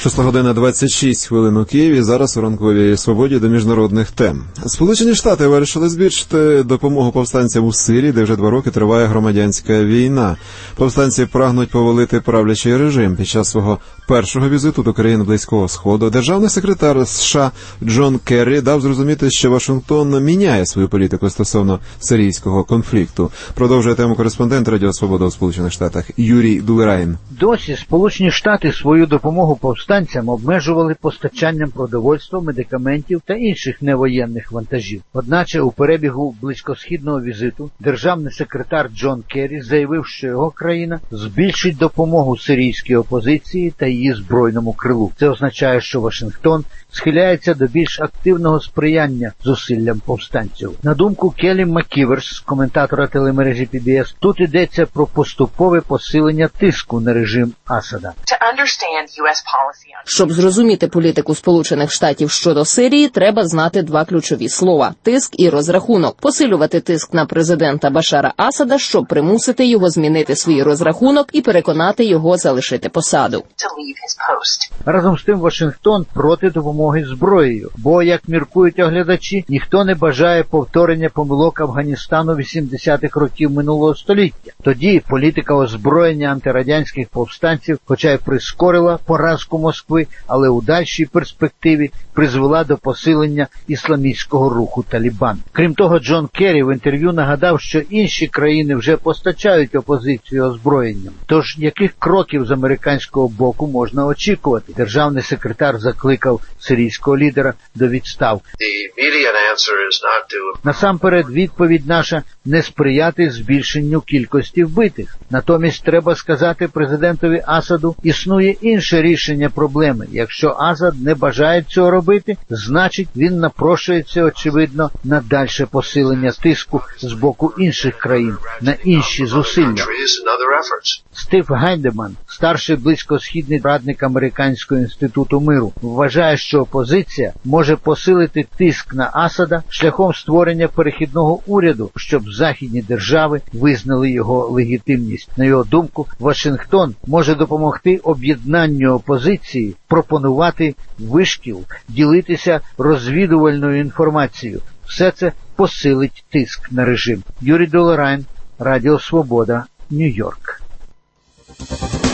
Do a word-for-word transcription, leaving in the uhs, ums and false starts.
Шоста година двадцять шість хвилин у Києві. Зараз у ранковій свободі до міжнародних тем. Сполучені Штати вирішили збільшити допомогу повстанцям у Сирії, де вже два роки триває громадянська війна. Повстанці прагнуть повалити правлячий режим. Під час свого першого візиту до країн Близького Сходу державний секретар США Джон Керрі дав зрозуміти, що Вашингтон міняє свою політику стосовно сирійського конфлікту. Продовжує тему кореспондент Радіо Свобода у Сполучених Штатах Юрій Дулерайн. Досі Сполучені Штати свою допомогу повстанцям обмежували постачанням продовольства, медикаментів та інших невоєнних вантажів. Одначе у перебігу близькосхідного візиту державний секретар Джон Керрі заявив, що його країна збільшить допомогу сирійській опозиції та її збройному крилу. Це означає, що Вашингтон схиляється до більш активного сприяння зусиллям повстанців. На думку Келлі Макківерс, коментатора телемережі пі бі ес, тут йдеться про поступове посилення тиску на режим Асада. Щоб зрозуміти політику Сполучених Штатів щодо Сирії, треба знати два ключові слова – тиск і розрахунок. Посилювати тиск на президента Башара Асада, щоб примусити його змінити свій розрахунок і переконати його залишити посаду. Разом з тим Вашингтон проти допомоги зброєю, бо, як міркують оглядачі, ніхто не бажає повторення помилок Афганістану вісімдесятих років минулого століття. Тоді політика озброєння антирадянських повстанців, хоча й прискорила поразку Москви, але у дальшій перспективі призвела до посилення ісламістського руху Талібан. Крім того, Джон Керрі в інтерв'ю нагадав, що інші країни вже постачають опозицію озброєнням. Тож, яких кроків з американського боку можна очікувати? Державний секретар закликав сирійського лідера до відставки. Насамперед, відповідь наша – не сприяти збільшенню кількості вбитих. Натомість, треба сказати президентові Асаду, існує інше рішення проблеми. Якщо Асад не бажає цього робити, значить він напрошується, очевидно, на дальше посилення тиску з боку інших країн, на інші зусилля. Стив Гайдеман, старший близькосхідний радник Американського інституту миру, вважає, що опозиція може посилити тиск на Асада шляхом створення перехідного уряду, щоб західні держави визнали його легітимність. На його думку, Вашингтон може допомогти об'єднанню опозиції, пропонувати вишкіл, ділитися розвідувальною інформацією. Все це посилить тиск на режим. Юрій Дулерайн, Радіо Свобода, Нью-Йорк.